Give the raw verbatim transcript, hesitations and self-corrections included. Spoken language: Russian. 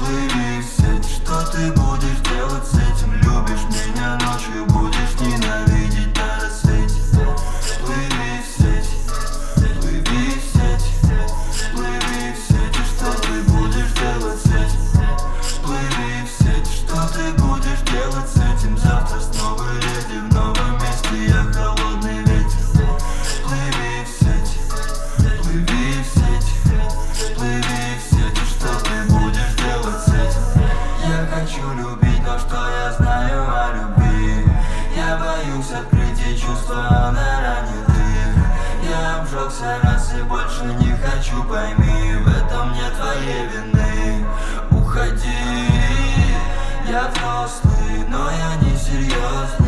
Плыви в сеть, что ты будешь делать с этим? Любишь меня ночью, будешь ненавидеть на рассвете. Плыви в сеть, плыви в сеть, плыви в сеть, и что ты будешь делать с этим? Плыви в сеть, что ты будешь делать с этим? Завтра снова леди в новом месте, я холодный ветер. Плыви в сеть, плыви в сеть, плыви в сеть, и что ты будешь делать с этим? Я хочу любить, но что я знаю о любви? Я боюсь открыть и чувства на ранит их. Я обжегся раз и больше не хочу, пойми, в этом нет твоей вины. Уходи, я взрослый, но я не серьезный.